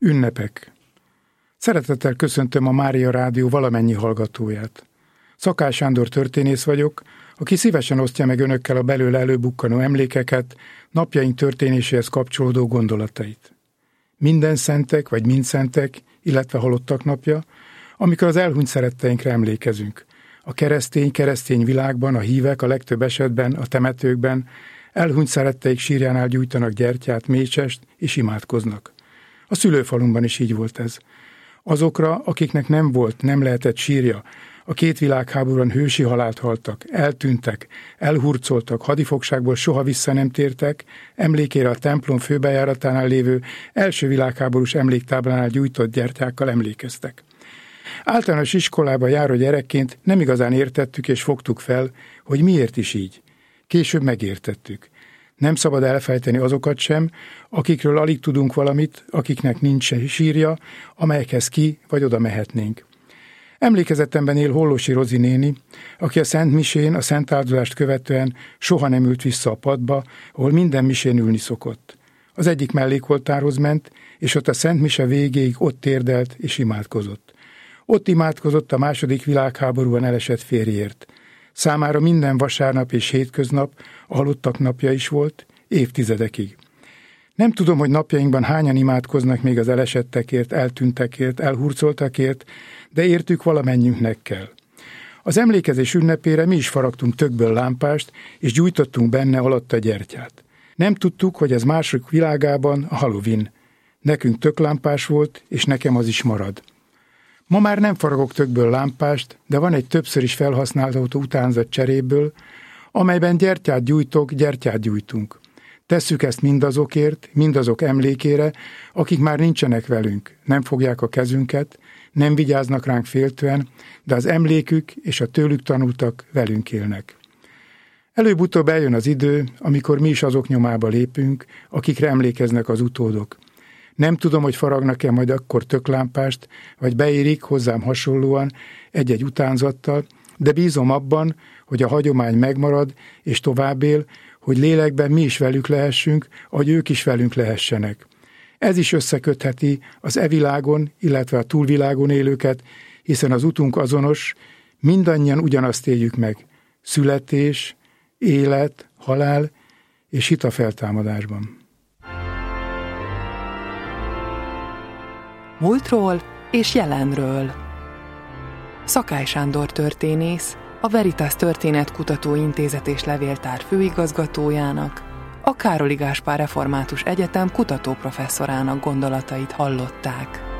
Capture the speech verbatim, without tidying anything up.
Ünnepek. Szeretettel köszöntöm a Mária Rádió valamennyi hallgatóját. Szakály Sándor történész vagyok, aki szívesen osztja meg önökkel a belőle előbukkanó emlékeket, napjaink történéséhez kapcsolódó gondolatait. Minden szentek vagy mindszentek, illetve halottak napja, amikor az elhunyt szeretteinkre emlékezünk. A keresztény, keresztény világban a hívek a legtöbb esetben a temetőkben elhunyt szeretteik sírjánál gyújtanak gyertyát, mécsest és imádkoznak. A szülőfalumban is így volt ez. Azokra, akiknek nem volt, nem lehetett sírja, a két világháborúban hősi halált haltak, eltűntek, elhurcoltak, hadifogságból soha vissza nem tértek, emlékére a templom főbejáratánál lévő első világháborús emléktáblánál gyújtott gyertyákkal emlékeztek. Általános iskolába járó gyerekként nem igazán értettük és fogtuk fel, hogy miért is így. Később megértettük. Nem szabad elfejteni azokat sem, akikről alig tudunk valamit, akiknek nincs sírja, amelyekhez ki vagy oda mehetnénk. Emlékezetemben él Hollósi Rozi néni, aki a Szent Misén, a Szent Áldozást követően soha nem ült vissza a padba, ahol minden misén ülni szokott. Az egyik mellékoltárhoz ment, és ott a Szent Mise végéig ott térdelt és imádkozott. Ott imádkozott a második világháborúban elesett férjért. Számára minden vasárnap és hétköznap a halottak napja is volt, évtizedekig. Nem tudom, hogy napjainkban hányan imádkoznak még az elesettekért, eltűntekért, elhurcoltakért, de értük valamennyiünknek kell. Az emlékezés ünnepére mi is faragtunk tökből lámpást, és gyújtottunk benne alatta gyertyát. Nem tudtuk, hogy ez mások világában a Halloween. Nekünk töklámpás volt, és nekem az is marad. Ma már nem faragok tökből lámpást, de van egy többször is felhasználható utánzat cseréből, amelyben gyertyát gyújtok, gyertyát gyújtunk. Tesszük ezt mindazokért, mindazok emlékére, akik már nincsenek velünk, nem fogják a kezünket, nem vigyáznak ránk féltően, de az emlékük és a tőlük tanultak velünk élnek. Előbb-utóbb eljön az idő, amikor mi is azok nyomába lépünk, akikre emlékeznek az utódok. Nem tudom, hogy faragnak-e majd akkor töklámpást, vagy beérik hozzám hasonlóan egy-egy utánzattal, de bízom abban, hogy a hagyomány megmarad és tovább él, hogy lélekben mi is velük lehessünk, ahogy ők is velünk lehessenek. Ez is összekötheti az e világon, illetve a túlvilágon élőket, hiszen az utunk azonos, mindannyian ugyanazt éljük meg. Születés, élet, halál és hit a feltámadásban. Múltról és jelenről. Szakály Sándor történész, a Veritas Történetkutató Intézet és Levéltár főigazgatójának, a Károli Gáspár Református Egyetem kutatóprofesszorának gondolatait hallották.